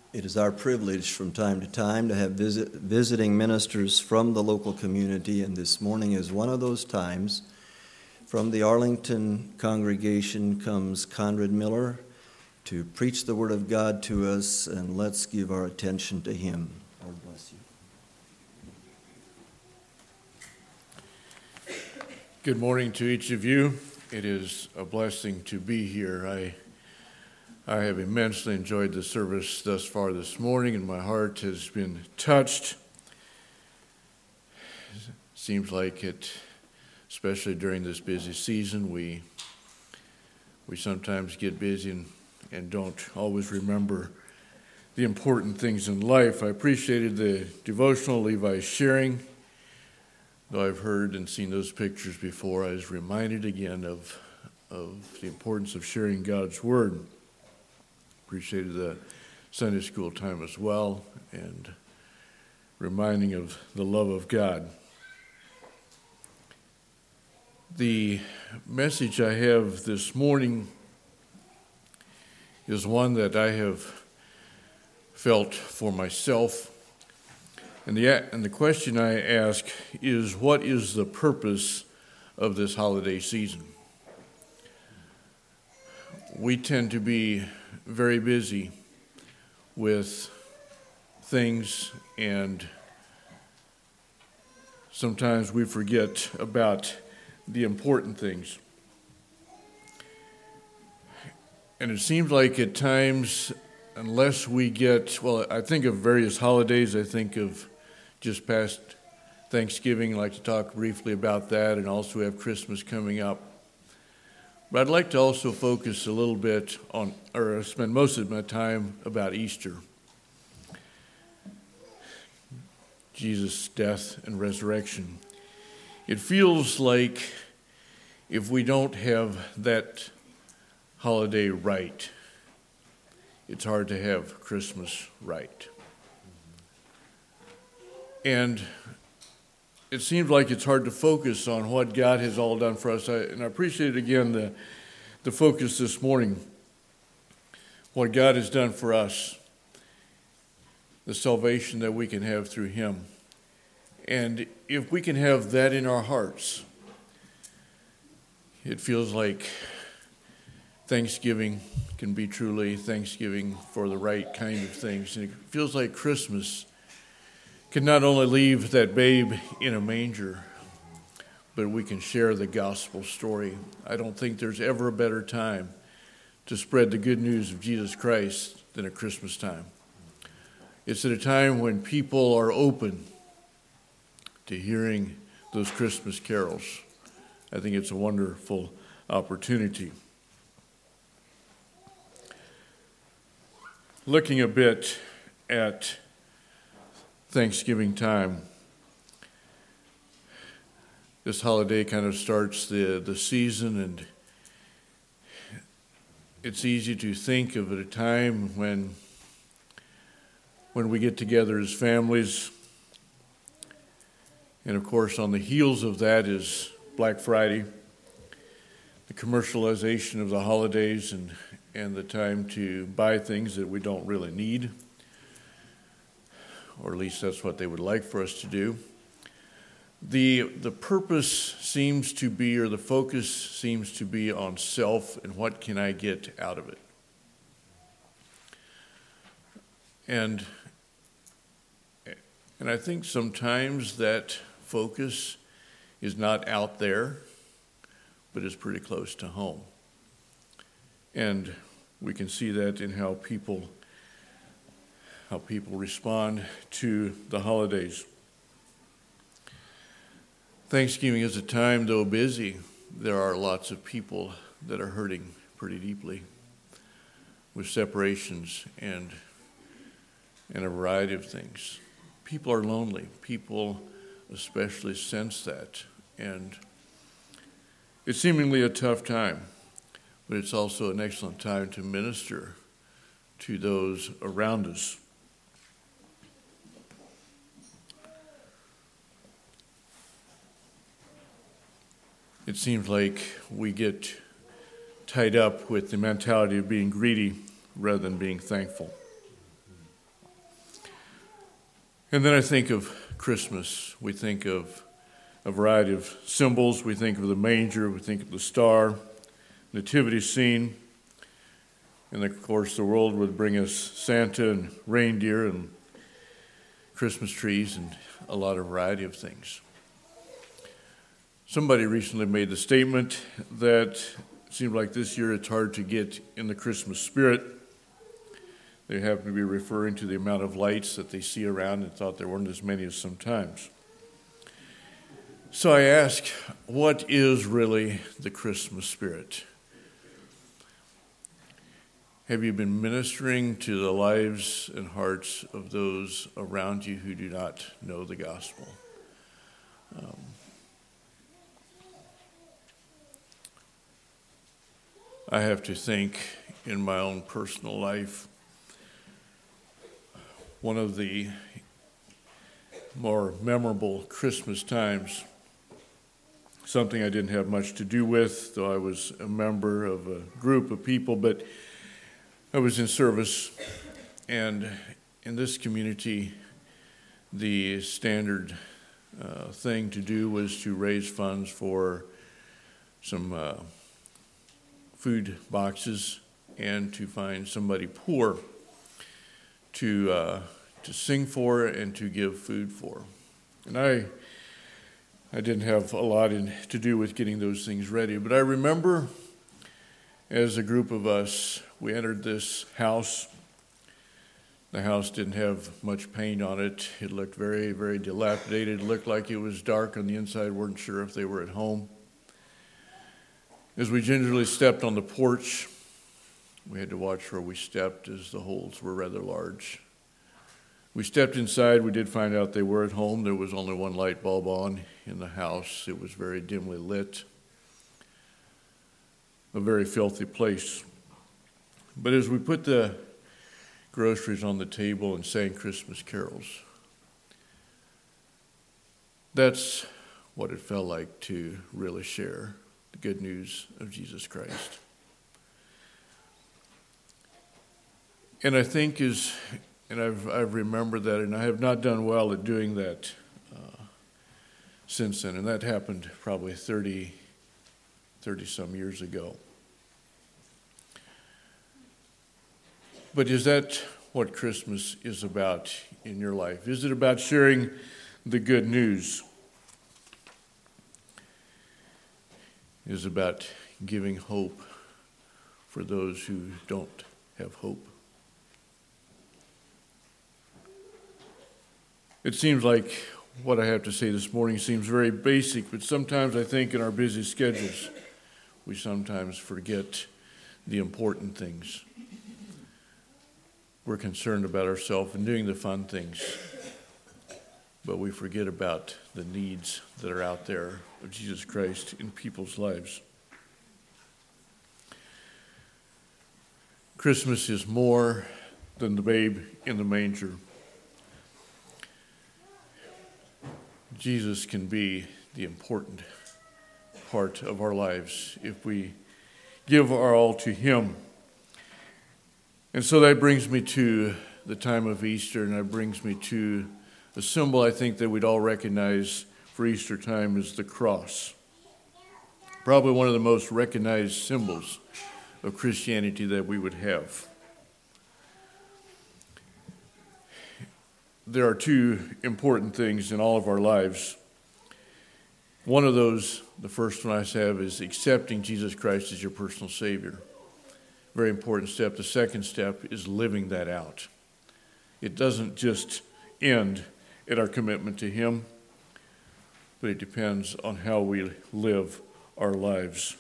It is our privilege from time to time to have visiting ministers from the local community, and this morning is one of those times. From the Arlington congregation comes Conrad Miller to preach the Word of God to us, and let's give our attention to him. Lord bless you. Good morning to each of you. It is a blessing to be here. I have immensely enjoyed the service thus far this morning, and my heart has been touched. Seems like it, especially during this busy season, we sometimes get busy and don't always remember the important things in life. I appreciated the devotional Levi's sharing. Though I've heard and seen those pictures before, I was reminded again of the importance of sharing God's Word. Appreciated the Sunday school time as well, and reminding of the love of God. The message I have this morning is one that I have felt for myself. And the question I ask is, what is the purpose of this holiday season? We tend to be very busy with things, and sometimes we forget about the important things. And it seems like at times, unless we I think of various holidays. I think of just past Thanksgiving. I'd like to talk briefly about that, and also we have Christmas coming up. But I'd like to also focus a little bit on, or spend most of my time about Easter. Jesus' death and resurrection. It feels like if we don't have that holiday right, it's hard to have Christmas right. And it seems like it's hard to focus on what God has all done for us. And I appreciate, again, the focus this morning, what God has done for us, the salvation that we can have through Him. And if we can have that in our hearts, it feels like Thanksgiving can be truly Thanksgiving for the right kind of things. And it feels like Christmas can not only leave that babe in a manger, but we can share the gospel story. I don't think there's ever a better time to spread the good news of Jesus Christ than at Christmas time. It's at a time when people are open to hearing those Christmas carols. I think it's a wonderful opportunity. Looking a bit at Thanksgiving time, this holiday kind of starts the season, and it's easy to think of a time when we get together as families. And of course, on the heels of that is Black Friday, the commercialization of the holidays, and the time to buy things that we don't really need, or at least that's what they would like for us to do. The purpose seems to be, or the focus seems to be on self and what can I get out of it. And I think sometimes that focus is not out there, but is pretty close to home. And we can see that in how people respond to the holidays. Thanksgiving is a time, though busy, there are lots of people that are hurting pretty deeply with separations and a variety of things. People are lonely. People especially sense that. And it's seemingly a tough time, but it's also an excellent time to minister to those around us. It seems like we get tied up with the mentality of being greedy rather than being thankful. And then I think of Christmas. We think of a variety of symbols. We think of the manger. We think of the star, nativity scene. And of course, the world would bring us Santa and reindeer and Christmas trees and a lot of variety of things. Somebody recently made the statement that it seemed like this year it's hard to get in the Christmas spirit. They happened to be referring to the amount of lights that they see around and thought there weren't as many as sometimes. So I ask, what is really the Christmas spirit? Have you been ministering to the lives and hearts of those around you who do not know the gospel? I have to think in my own personal life, one of the more memorable Christmas times, something I didn't have much to do with, though I was a member of a group of people, but I was in service, and in this community, the standard thing to do was to raise funds for some food boxes and to find somebody poor to sing for and to give food for. And I didn't have a lot to do with getting those things ready, but I remember as a group of us, we entered this house. The house didn't have much paint on it. It looked very, very dilapidated. It looked like it was dark on the inside. Weren't sure if they were at home. As we gingerly stepped on the porch, we had to watch where we stepped as the holes were rather large. We stepped inside. We did find out they were at home. There was only one light bulb on in the house. It was very dimly lit. A very filthy place. But as we put the groceries on the table and sang Christmas carols, that's what it felt like to really share the good news of Jesus Christ. And I think I've remembered that, and I have not done well at doing that since then, and that happened probably 30 some years ago. But is that what Christmas is about in your life? Is it about sharing the good news? Is it about giving hope for those who don't have hope? It seems like what I have to say this morning seems very basic, but sometimes I think in our busy schedules, we sometimes forget the important things. We're concerned about ourselves and doing the fun things, but we forget about the needs that are out there of Jesus Christ in people's lives. Christmas is more than the babe in the manger. Jesus can be the important part of our lives if we give our all to him. And so that brings me to the time of Easter, and that brings me to a symbol I think that we'd all recognize for Easter time is the cross. Probably one of the most recognized symbols of Christianity that we would have. There are two important things in all of our lives. One of those, the first one I have, is accepting Jesus Christ as your personal Savior. Very important step. The second step is living that out. It doesn't just end at our commitment to him, but it depends on how we live our lives.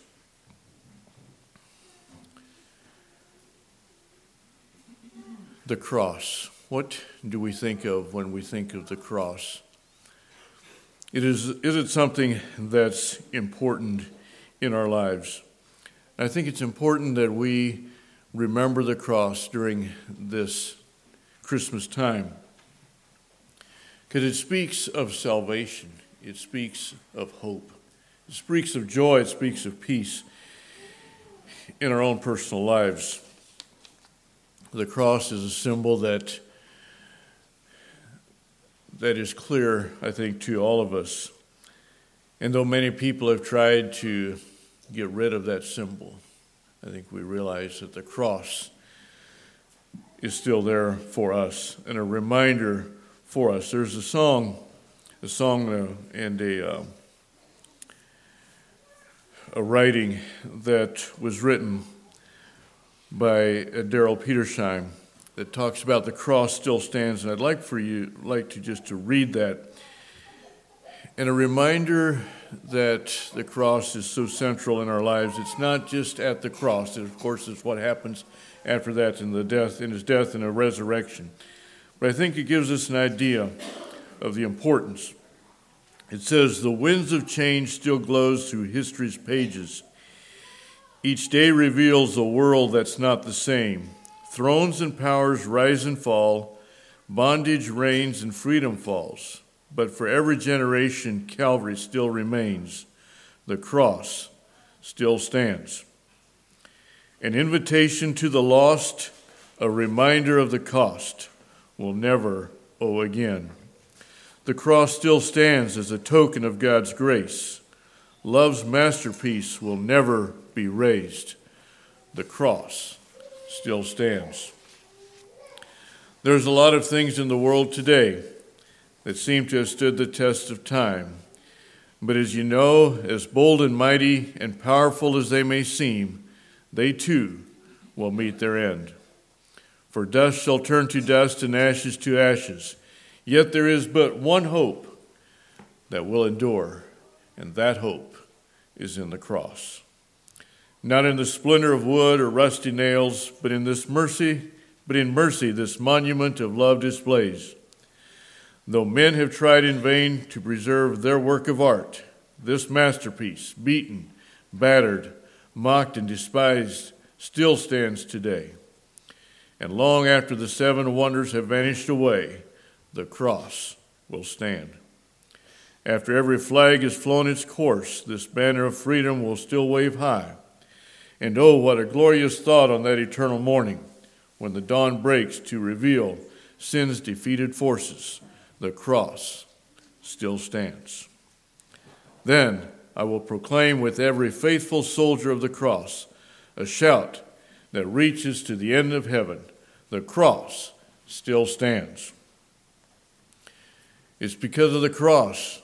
The cross. What do we think of when we think of the cross? Is it something that's important in our lives? I think it's important that we remember the cross during this Christmas time, because it speaks of salvation. It speaks of hope. It speaks of joy. It speaks of peace in our own personal lives. The cross is a symbol that that is clear, I think, to all of us. And though many people have tried to get rid of that symbol, I think we realize that the cross is still there for us and a reminder for us. There's a song and a writing that was written by Daryl Petersheim that talks about the cross still stands, and I'd like to read that. And a reminder that the cross is so central in our lives. It's not just at the cross. It, of course, is what happens after that in his death and a resurrection. But I think it gives us an idea of the importance. It says, "The winds of change still glows through history's pages. Each day reveals a world that's not the same. Thrones and powers rise and fall. Bondage reigns and freedom falls. But for every generation, Calvary still remains. The cross still stands. An invitation to the lost, a reminder of the cost. We'll never owe again. The cross still stands as a token of God's grace. Love's masterpiece will never be raised. The cross still stands." There's a lot of things in the world today that seem to have stood the test of time. But as you know, as bold and mighty and powerful as they may seem, they too will meet their end. For dust shall turn to dust and ashes to ashes. Yet there is but one hope that will endure, and that hope is in the cross. Not in the splendor of wood or rusty nails, but in mercy this monument of love displays. Though men have tried in vain to preserve their work of art, this masterpiece, beaten, battered, mocked, and despised, still stands today. And long after the 7 wonders have vanished away, the cross will stand. After every flag has flown its course, this banner of freedom will still wave high. And oh, what a glorious thought on that eternal morning, when the dawn breaks to reveal sin's defeated forces. The cross still stands. Then I will proclaim with every faithful soldier of the cross a shout that reaches to the end of heaven. The cross still stands. It's because of the cross.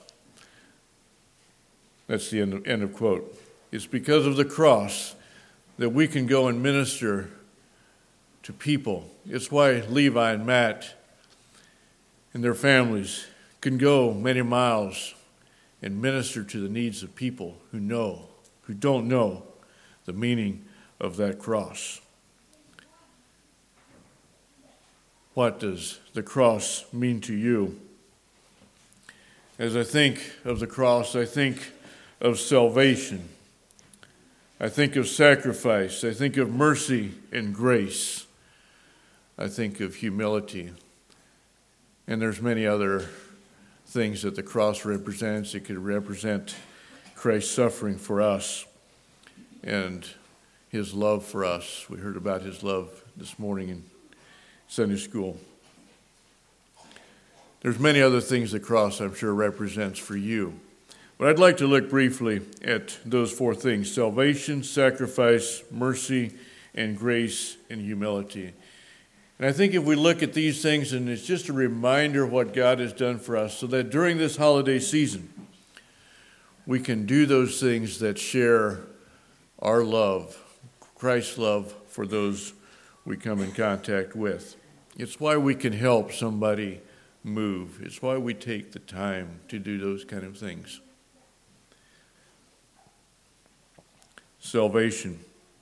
That's the end of quote. It's because of the cross that we can go and minister to people. It's why Levi and Matt and their families can go many miles and minister to the needs of people who don't know the meaning of that cross. What does the cross mean to you? As I think of the cross, I think of salvation. I think of sacrifice. I think of mercy and grace. I think of humility. And there's many other things that the cross represents. It could represent Christ's suffering for us and his love for us. We heard about his love this morning in Sunday school. There's many other things the cross, I'm sure, represents for you. But I'd like to look briefly at those 4 things: salvation, sacrifice, mercy, and grace and humility. And I think if we look at these things, and it's just a reminder of what God has done for us, so that during this holiday season, we can do those things that share our love, Christ's love for those we come in contact with. It's why we can help somebody move. It's why we take the time to do those kind of things. Salvation.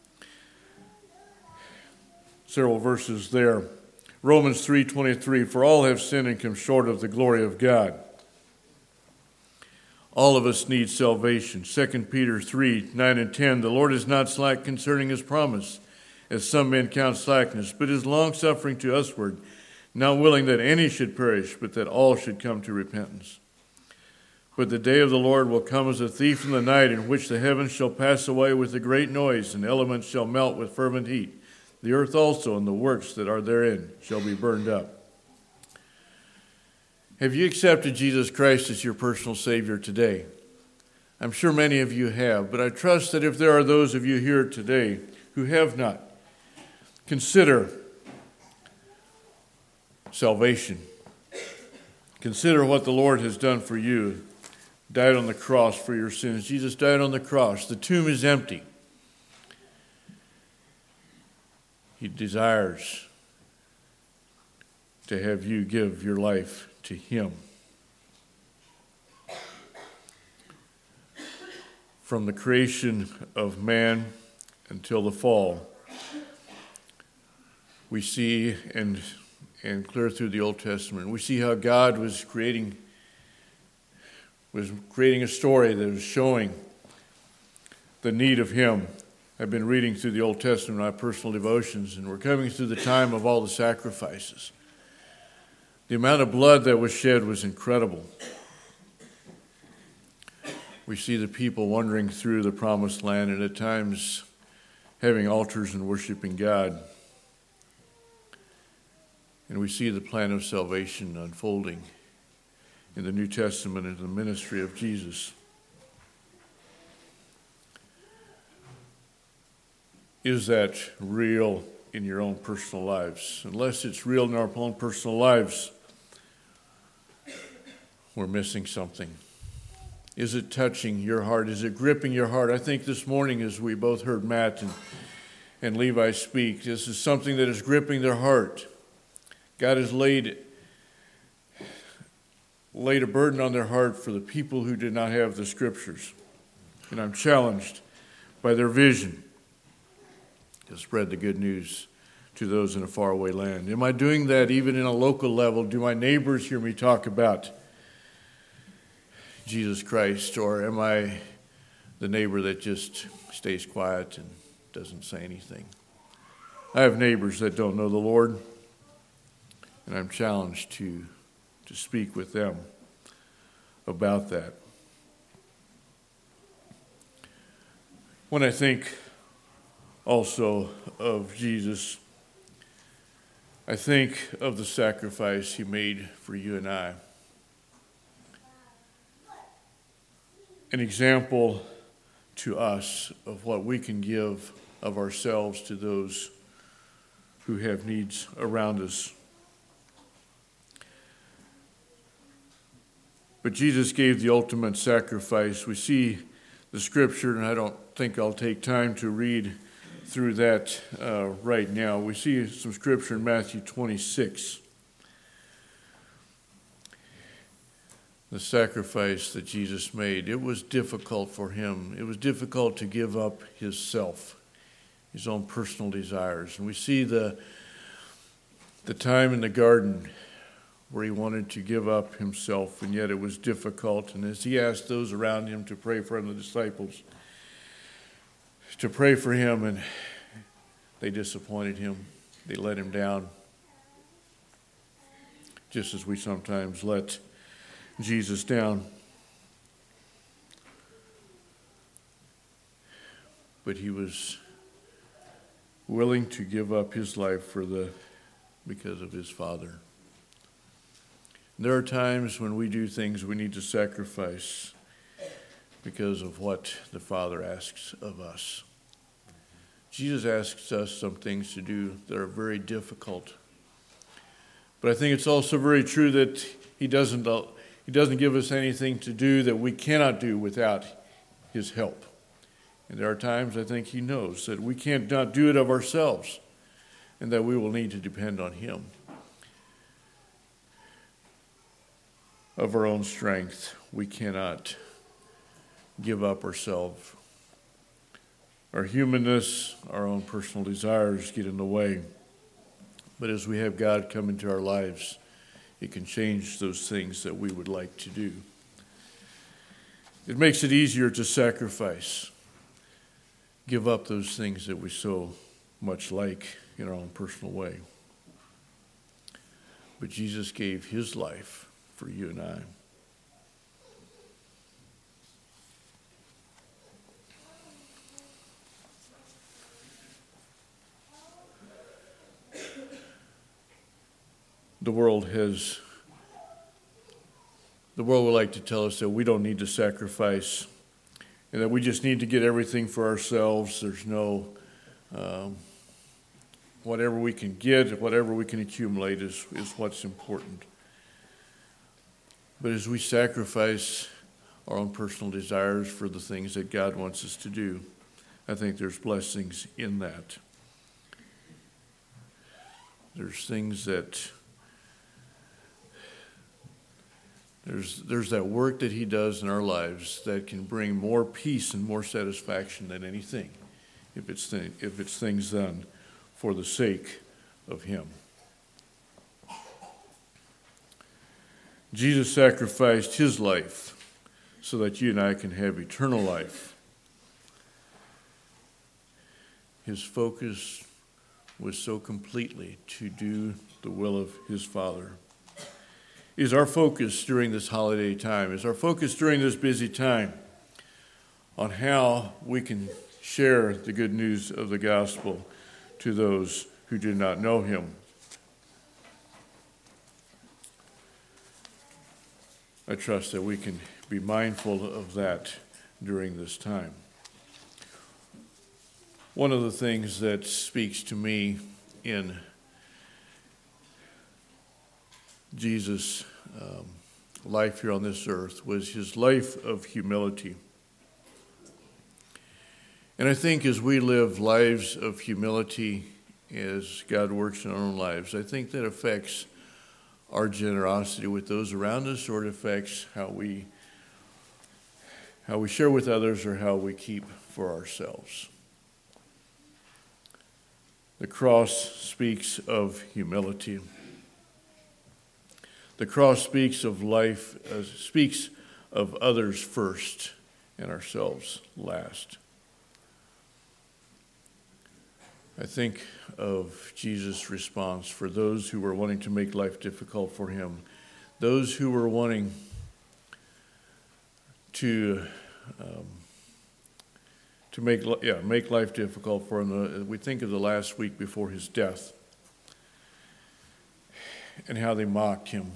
Several verses there. Romans 3:23, "For all have sinned and come short of the glory of God." All of us need salvation. 2 Peter 3:9 and 10, "The Lord is not slack concerning his promise, as some men count slackness, but is longsuffering to usward, not willing that any should perish, but that all should come to repentance. But the day of the Lord will come as a thief in the night, in which the heavens shall pass away with a great noise, and elements shall melt with fervent heat. The earth also and the works that are therein shall be burned up." Have you accepted Jesus Christ as your personal Savior today? I'm sure many of you have, but I trust that if there are those of you here today who have not, consider salvation. Consider what the Lord has done for you. Died on the cross for your sins. Jesus died on the cross. The tomb is empty. He desires to have you give your life to Him. From the creation of man until the fall, we see, and clear through the Old Testament, we see how God was creating a story that was showing the need of Him. I've been reading through the Old Testament in my personal devotions, and we're coming through the time of all the sacrifices. The amount of blood that was shed was incredible. We see the people wandering through the promised land and at times having altars and worshiping God. And we see the plan of salvation unfolding in the New Testament and the ministry of Jesus. Is that real in your own personal lives? Unless it's real in our own personal lives, we're missing something. Is it touching your heart? Is it gripping your heart? I think this morning as we both heard Matt and Levi speak, this is something that is gripping their heart. God has laid a burden on their heart for the people who did not have the Scriptures. And I'm challenged by their vision to spread the good news to those in a faraway land. Am I doing that even in a local level? Do my neighbors hear me talk about Jesus Christ, or am I the neighbor that just stays quiet and doesn't say anything? I have neighbors that don't know the Lord, and I'm challenged to speak with them about that. When I think also of Jesus, I think of the sacrifice He made for you and I. An example to us of what we can give of ourselves to those who have needs around us. But Jesus gave the ultimate sacrifice. We see the Scripture, and I don't think I'll take time to read through that right now. We see some Scripture in Matthew 26. The sacrifice that Jesus made, it was difficult for Him. It was difficult to give up His self, His own personal desires. And we see the time in the garden where He wanted to give up Himself, and yet it was difficult. And as He asked those around Him to pray for Him, the disciples, to pray for Him, and they disappointed Him. They let Him down, just as we sometimes let Jesus down. But He was willing to give up His life because of His Father. There are times when we do things we need to sacrifice because of what the Father asks of us. Jesus asks us some things to do that are very difficult. But I think it's also very true that He doesn't give us anything to do that we cannot do without His help. And there are times I think He knows that we can't not do it of ourselves and that we will need to depend on Him. Of our own strength, we cannot give up ourselves. Our humanness, our own personal desires get in the way. But as we have God come into our lives, He can change those things that we would like to do. It makes it easier to sacrifice, give up those things that we so much like in our own personal way. But Jesus gave His life for you and I. The world has The world would like to tell us that we don't need to sacrifice and that we just need to get everything for ourselves. There's no, whatever we can get, whatever we can accumulate is what's important. But as we sacrifice our own personal desires for the things that God wants us to do, I think there's blessings in that. There's things that, there's that work that he does in our lives that can bring more peace and more satisfaction than anything, if it's things done for the sake of him. Jesus sacrificed his life so that you and I can have eternal life. His focus was so completely to do the will of his Father. Is our focus during this holiday time, is our focus during this busy time on how we can share the good news of the gospel to those who do not know him? I trust that we can be mindful of that during this time. One of the things that speaks to me in Jesus' life here on this earth was his life of humility. And I think as we live lives of humility, as God works in our own lives, I think that affects our generosity with those around us, or it affects how we share with others or how we keep for ourselves. The cross speaks of humility. The cross speaks of life, speaks of others first and ourselves last. I think of Jesus' response for those who were wanting to make life difficult for him, those who were wanting to make life difficult for him. We think of the last week before his death and how they mocked him.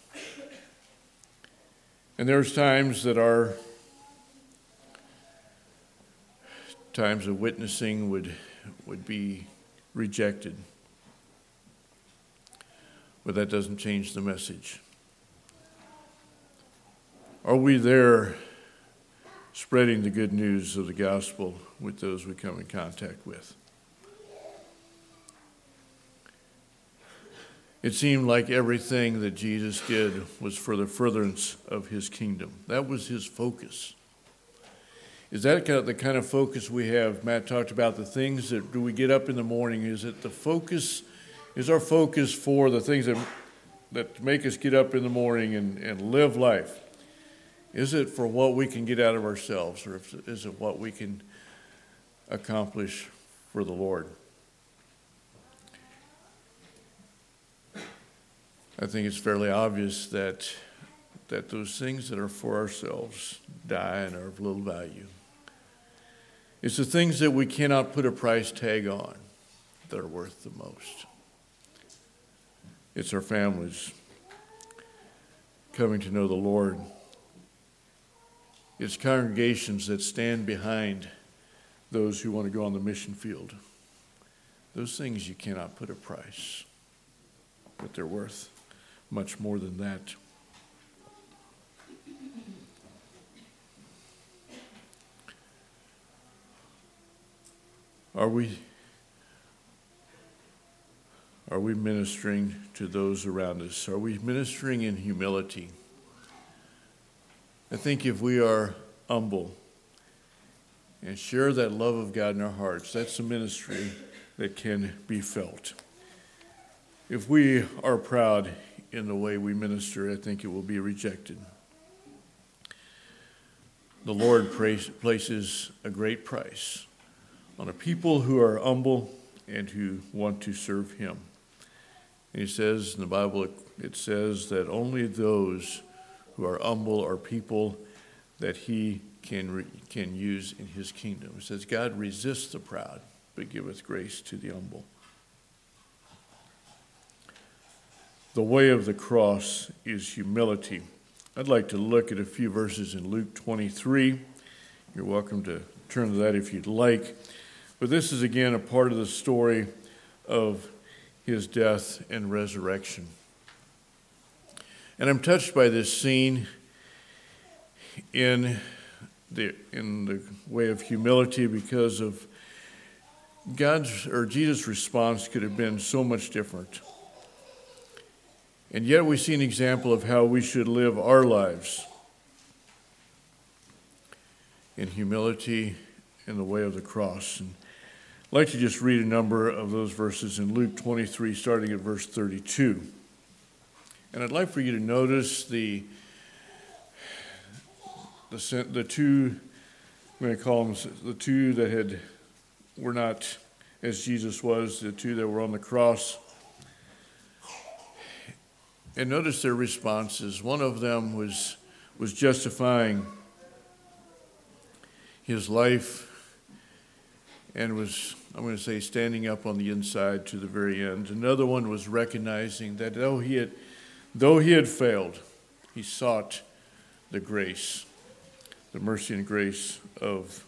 And there's times that our times of witnessing would be rejected. But that doesn't change the message. Are we there spreading the good news of the gospel with those we come in contact with? It seemed like everything that Jesus did was for the furtherance of his kingdom. That was his focus. Is that the kind of focus we have? Matt talked about the things that do we get up in the morning. Is it the focus? Is our focus for the things that make us get up in the morning and live life? Is it for what we can get out of ourselves, or is it what we can accomplish for the Lord? I think it's fairly obvious that those things that are for ourselves die and are of little value. It's the things that we cannot put a price tag on that are worth the most. It's our families coming to know the Lord. It's congregations that stand behind those who want to go on the mission field. Those things you cannot put a price, but they're worth much more than that. Are we ministering to those around us? Are we ministering in humility? I think if we are humble and share that love of God in our hearts, that's a ministry that can be felt. If we are proud in the way we minister, I think it will be rejected. The Lord places a great price on a people who are humble and who want to serve him. And he says in the Bible, it says that only those who are humble are people that he can use in his kingdom. It says, God resists the proud, but giveth grace to the humble. The way of the cross is humility. I'd like to look at a few verses in Luke 23. You're welcome to turn to that if you'd like. But this is again a part of the story of his death and resurrection. And I'm touched by this scene in the way of humility, because of Jesus' response could have been so much different. And yet we see an example of how we should live our lives in humility in the way of the cross. And I'd like to just read a number of those verses in Luke 23, starting at verse 32. And I'd like for you to notice the two, I'm going to call them the two that were not as Jesus was, the two that were on the cross. And notice their responses. One of them was justifying his life and was, I'm going to say, standing up on the inside to the very end. Another one was recognizing that though he had failed, he sought the grace, the mercy and grace of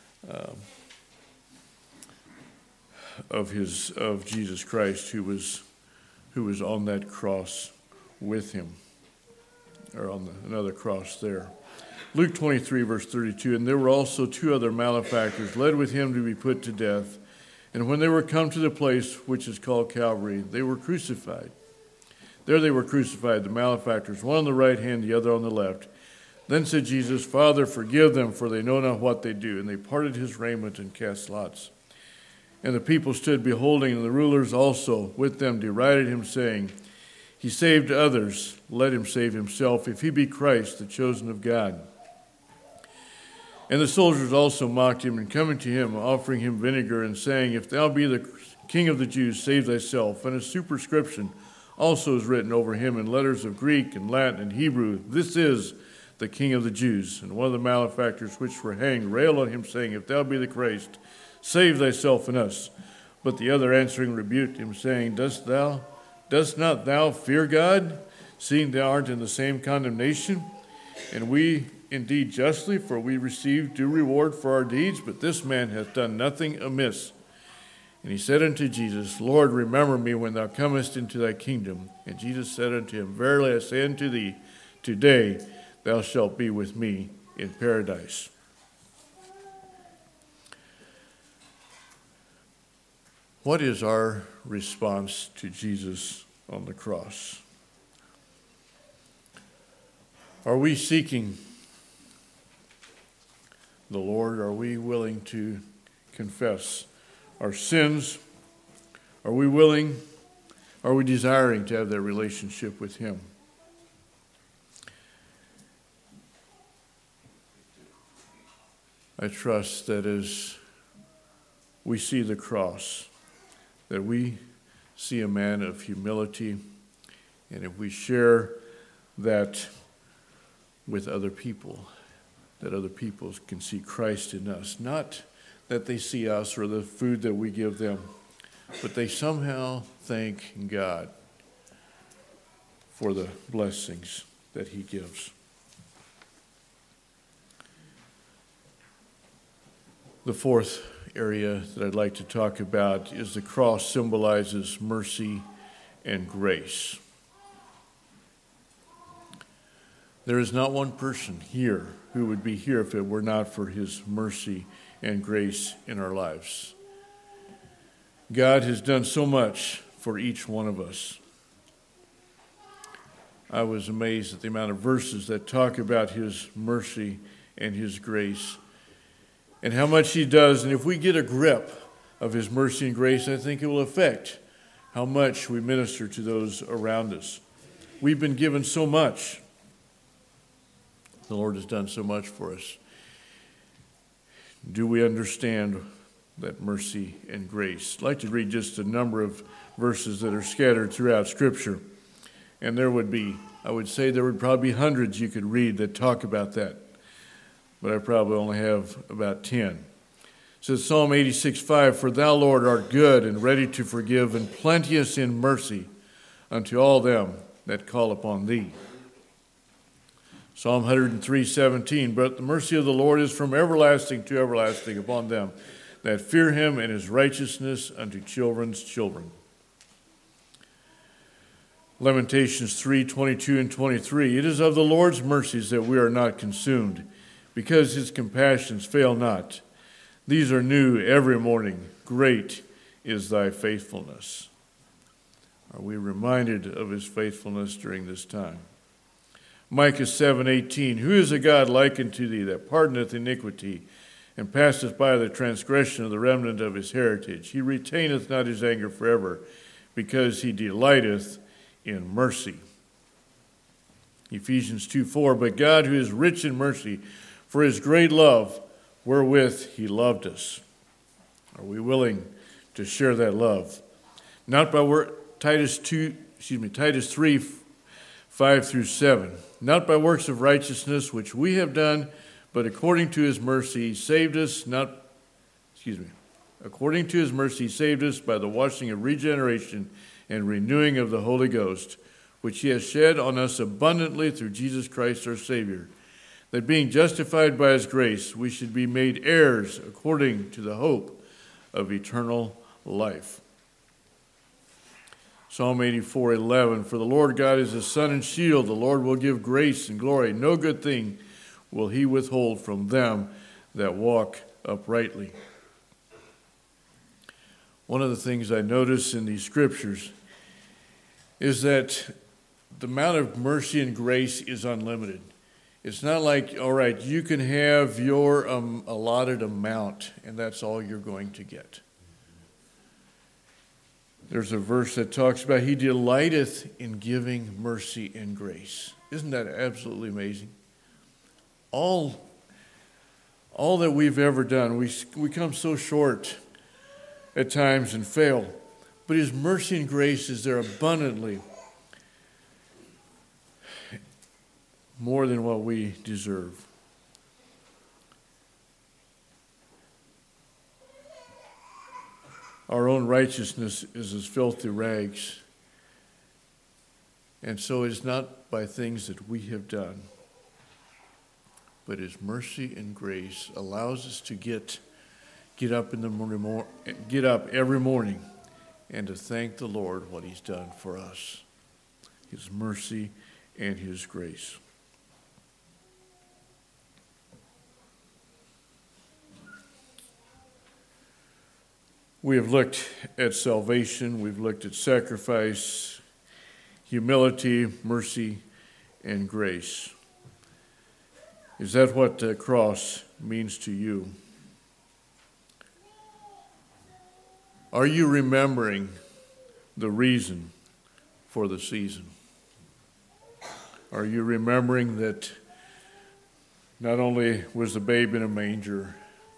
Jesus Christ, who was on that cross with him, or on another cross there. Luke 23, verse 32, and there were also two other malefactors led with him to be put to death. And when they were come to the place which is called Calvary, they were crucified. There they were crucified, the malefactors, one on the right hand, the other on the left. Then said Jesus, Father, forgive them, for they know not what they do. And they parted his raiment and cast lots. And the people stood beholding, and the rulers also with them derided him, saying, He saved others, let him save himself, if he be Christ, the chosen of God. And the soldiers also mocked him, and coming to him, offering him vinegar, and saying, If thou be the King of the Jews, save thyself. And a superscription also is written over him in letters of Greek and Latin and Hebrew, This is the King of the Jews. And one of the malefactors which were hanged railed on him, saying, If thou be the Christ, save thyself and us. But the other answering rebuked him, saying, Dost not thou fear God, seeing thou art in the same condemnation? And we indeed justly, for we receive due reward for our deeds, but this man hath done nothing amiss. And he said unto Jesus, Lord, remember me when thou comest into thy kingdom. And Jesus said unto him, Verily I say unto thee, today thou shalt be with me in paradise. What is our response to Jesus on the cross? Are we seeking the Lord? Are we willing to confess our sins? Are we desiring to have that relationship with him? I trust that as we see the cross, that we see a man of humility, and if we share that with other people, that other people can see Christ in us. Not that they see us or the food that we give them, but they somehow thank God for the blessings that he gives. The fourth area that I'd like to talk about is the cross symbolizes mercy and grace. There is not one person here who would be here if it were not for his mercy and grace in our lives. God has done so much for each one of us. I was amazed at the amount of verses that talk about his mercy and his grace and how much he does. And if we get a grip of his mercy and grace, I think it will affect how much we minister to those around us. We've been given so much. The Lord has done so much for us. Do we understand that mercy and grace? I'd like to read just a number of verses that are scattered throughout Scripture. And I would say there would probably be hundreds you could read that talk about that. But I probably only have about 10. It says Psalm 86:5, For thou, Lord, art good and ready to forgive, and plenteous in mercy unto all them that call upon thee. Psalm 103:17, but the mercy of the Lord is from everlasting to everlasting upon them that fear him, and his righteousness unto children's children. Lamentations 3:22 and 23, it is of the Lord's mercies that we are not consumed, because his compassions fail not. These are new every morning. Great is thy faithfulness. Are we reminded of his faithfulness during this time? Micah 7:18, who is a God like unto thee, that pardoneth iniquity, and passeth by the transgression of the remnant of his heritage? He retaineth not his anger forever, because he delighteth in mercy. Ephesians 2:4, but God, who is rich in mercy, for his great love wherewith he loved us. Are we willing to share that love? Not by Titus 3:5-7. Not by works of righteousness which we have done, but according to his mercy he saved us according to his mercy he saved us by the washing of regeneration and renewing of the Holy Ghost, which he has shed on us abundantly through Jesus Christ our Savior, that being justified by his grace, we should be made heirs according to the hope of eternal life. Psalm 84:11, for the Lord God is a sun and shield. The Lord will give grace and glory. No good thing will he withhold from them that walk uprightly. One of the things I notice in these scriptures is that the amount of mercy and grace is unlimited. It's not like, all right, you can have your allotted amount, and that's all you're going to get. There's a verse that talks about he delighteth in giving mercy and grace. Isn't that absolutely amazing? All that we've ever done, we come so short at times and fail. But his mercy and grace is there abundantly, more than what we deserve. Our own righteousness is as filthy rags. And so it is not by things that we have done, but his mercy and grace allows us to get up every morning and to thank the Lord what he's done for us, his mercy and his grace. We have looked at salvation, we've looked at sacrifice, humility, mercy, and grace. Is that what the cross means to you? Are you remembering the reason for the season? Are you remembering that not only was the babe in a manger,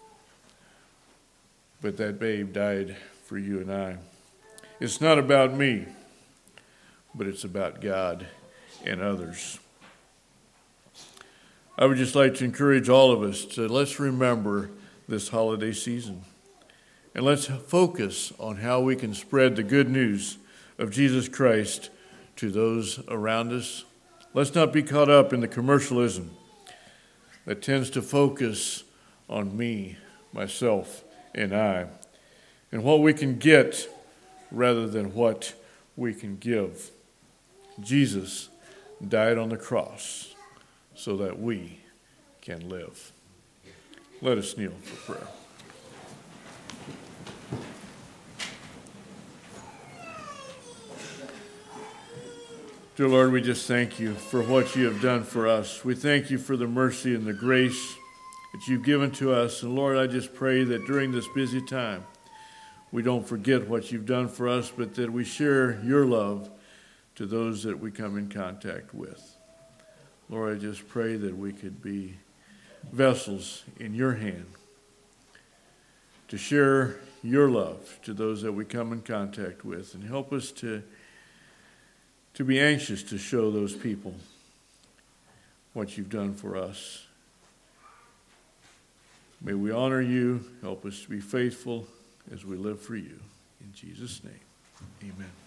but that babe died for you and I? It's not about me, but it's about God and others. I would just like to encourage all of us to let's remember this holiday season. And let's focus on how we can spread the good news of Jesus Christ to those around us. Let's not be caught up in the commercialism that tends to focus on me, myself, and I, and what we can get rather than what we can give. Jesus died on the cross so that we can live. Let us kneel for prayer. Dear Lord, we just thank you for what you have done for us. We thank you for the mercy and the grace that you've given to us. And Lord, I just pray that during this busy time, we don't forget what you've done for us, but that we share your love to those that we come in contact with. Lord, I just pray that we could be vessels in your hand to share your love to those that we come in contact with, and help us to be anxious to show those people what you've done for us. May we honor you. Help us to be faithful as we live for you. In Jesus' name, amen.